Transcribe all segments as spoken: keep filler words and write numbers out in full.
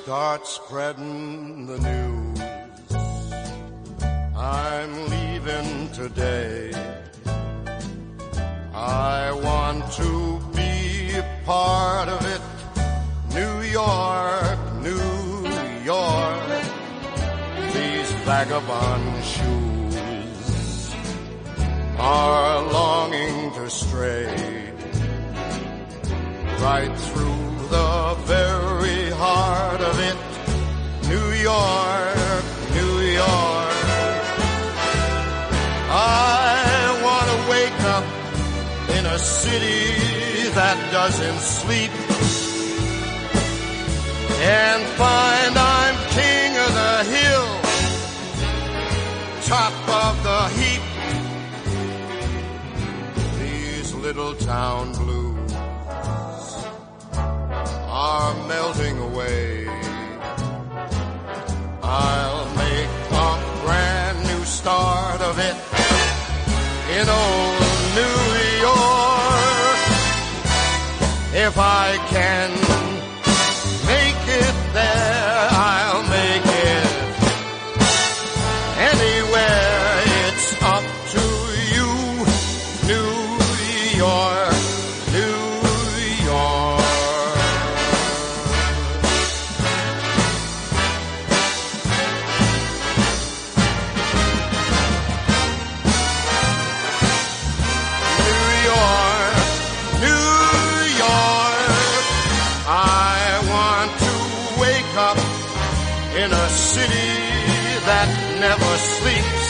start spreading the news. I'm leaving today. I want to be a part of it. New York, New York, these vagabond shoes are longing to stray right through the very heart of it. New York, New York, I want to wake up in a city that doesn't sleep and find I'm king of the hill, top of the heap. These little town blues are melting away. I'll make a brand new start of it in old New York. If I can make it there, I'll make it anywhere. It's up to you, New York, New York. In a city that never sleeps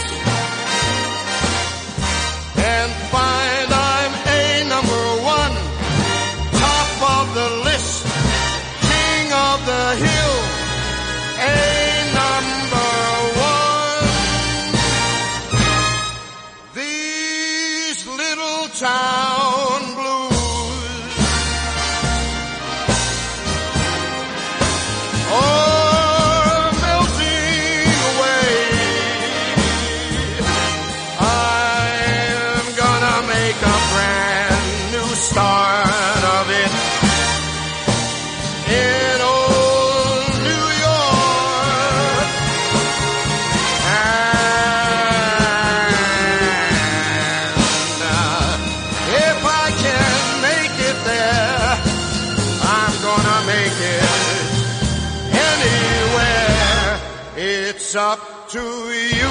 and find I'm a number one, top of the list, king of the hill, a number one. These little town blues, oh, start of it in old New York. And uh, if I can make it there, I'm gonna make it anywhere. It's up to you.